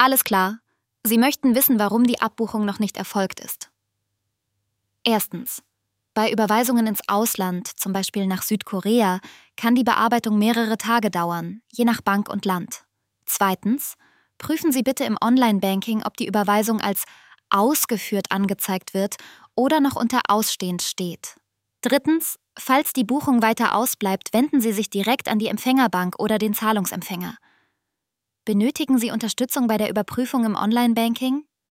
Alles klar. Sie möchten wissen, warum die Abbuchung noch nicht erfolgt ist. Erstens. Bei Überweisungen ins Ausland, zum Beispiel nach Südkorea, kann die Bearbeitung mehrere Tage dauern, je nach Bank und Land. Zweitens. Prüfen Sie bitte im Online-Banking, ob die Überweisung als ausgeführt angezeigt wird oder noch unter ausstehend steht. Drittens. Falls die Buchung weiter ausbleibt, wenden Sie sich direkt an die Empfängerbank oder den Zahlungsempfänger. Benötigen Sie Unterstützung bei der Überprüfung im Online-Banking?